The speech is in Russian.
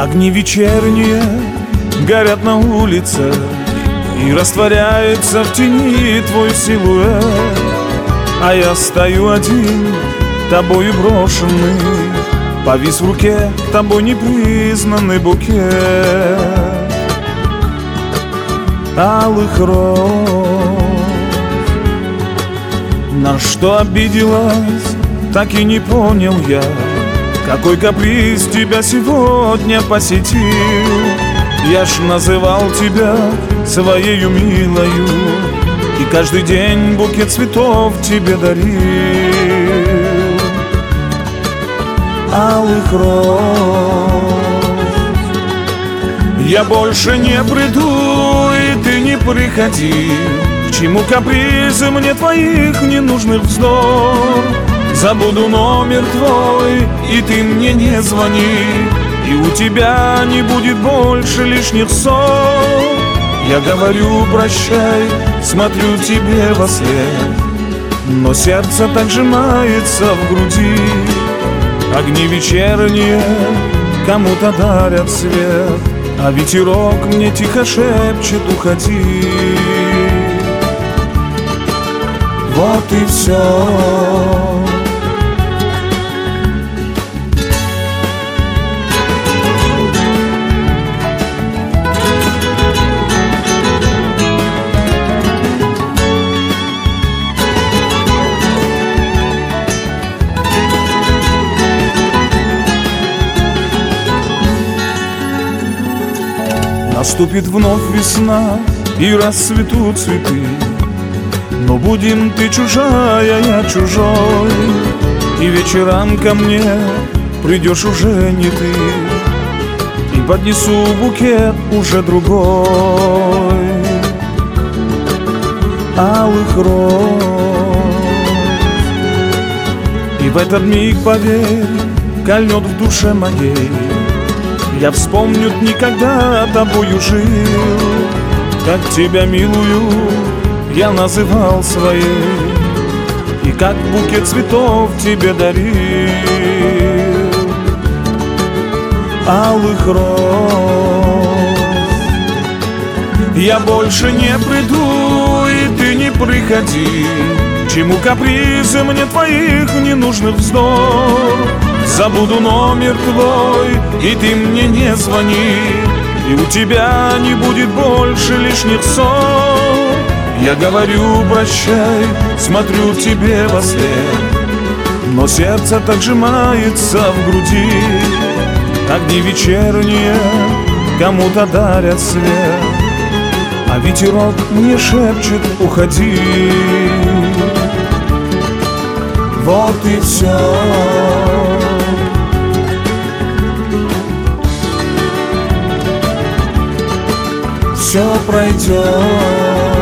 Огни вечерние горят на улице, и растворяется в тени твой силуэт. А я стою один, тобою брошенный, повис в руке тобой непризнанный букет алых роз. На что обиделась, так и не понял я, какой каприз тебя сегодня посетил. Я ж называл тебя своею милою, и каждый день букет цветов тебе дарил алых роз. Я больше не приду, и ты не приходи. К чему капризы мне твоих ненужных вздор? Забуду номер твой, и ты мне не звони, и у тебя не будет больше лишних ссор. Я говорю прощай, смотрю тебе во след, но сердце так сжимается в груди. Огни вечерние кому-то дарят свет, а ветерок мне тихо шепчет: уходи. Вот и все. Наступит вновь весна, и расцветут цветы, но будем ты чужая, я чужой, и вечерам ко мне придешь уже не ты, и поднесу букет уже другой алых роз. И в этот миг, поверь, кольнет в душе моей, я вспомню дни, когда тобою жил, как тебя милую я называл своей, и как букет цветов тебе дарил алых роз. Я больше не приду, и ты не приходи. К чему капризы мне твоих ненужных вздор? Забуду номер твой, и ты мне не звони, и у тебя не будет больше лишних ссор. Я говорю прощай, смотрю тебе во след, но сердце так сжимается в груди. Огни вечерние кому-то дарят свет, а ветерок мне шепчет: уходи. Вот и все. Все пройдет.